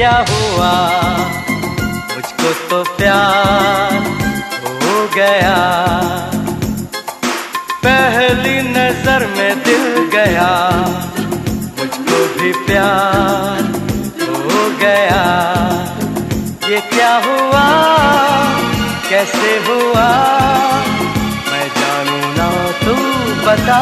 क्या हुआ, मुझको तो प्यार हो गया। पहली नजर में दिल गया, मुझको भी प्यार हो गया। ये क्या हुआ, कैसे हुआ, मैं जानू ना तू बता।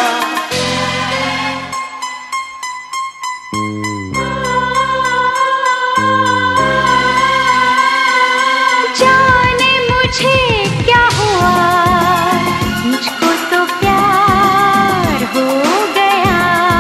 जाने मुझे क्या हुआ, मुझको तो प्यार हो गया।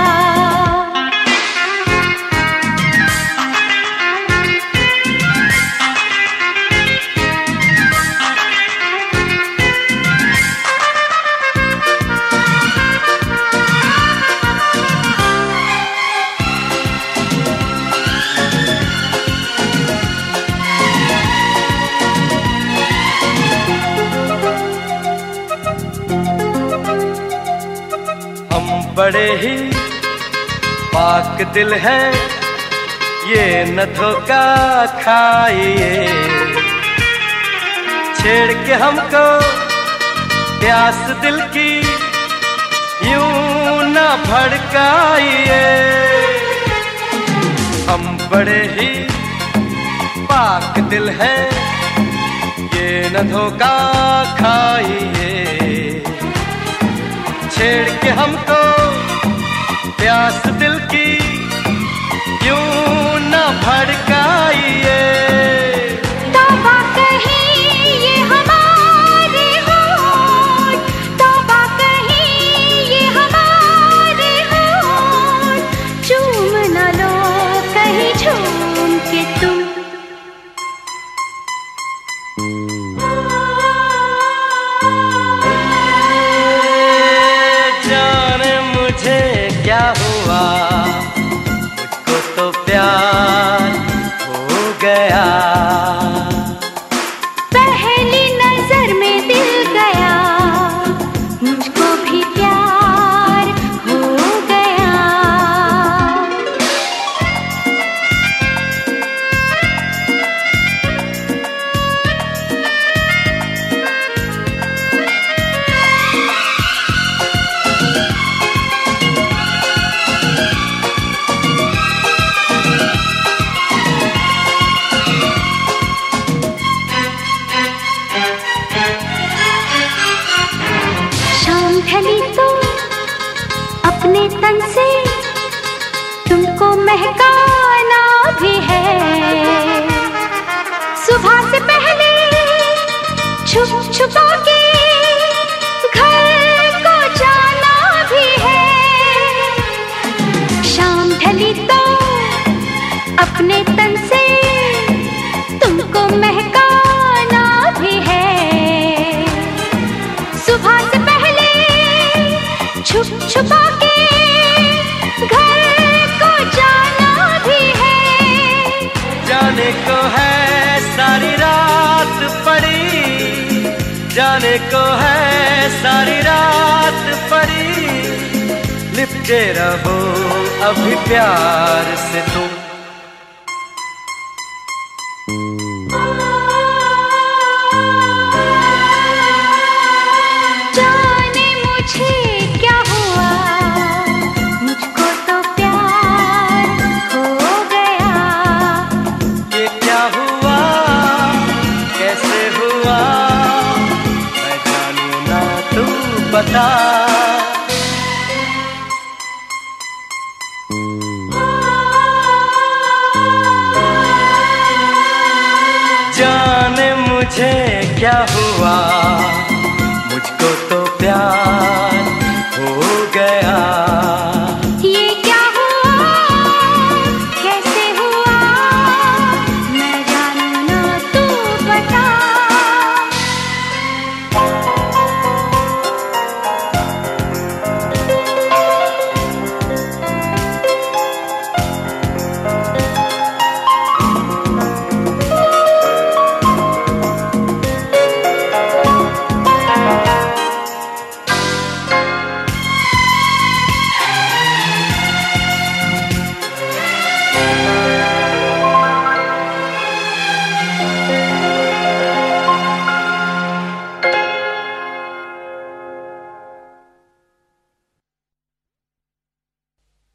बड़े ही पाक दिल है, ये न धोखा खाइए। छेड़ के हमको प्यास दिल की यूं न भड़काइए। हम बड़े ही पाक दिल है, ये न धोखा खाइए। छेड़ के हमको प्यास दिल की यूं न भड़काइए। तौबा कहीं ये हमारे होठ, तौबा कहीं ये हमारे होठ, चूम न लो कहीं झूम के तुम। क्या हुआ, मुझको तो प्यार हो गया। पहली नजर में दिल गया, मुझको भी प्यार हो गया। ढली तो अपने तन से तुमको महकाना भी है। सुबह से पहले छुप छुपा के घर को जाना भी है। शाम ढली तो अपने तन से तुमको महकाना भी है। सुबह से पहले छुप छुपा के घर को जाना भी है। जाने को है सारी रात पड़ी, जाने को है सारी रात पड़ी। लिपटे रहो अभी प्यार से तुम। बता जाने मुझे क्या हुआ।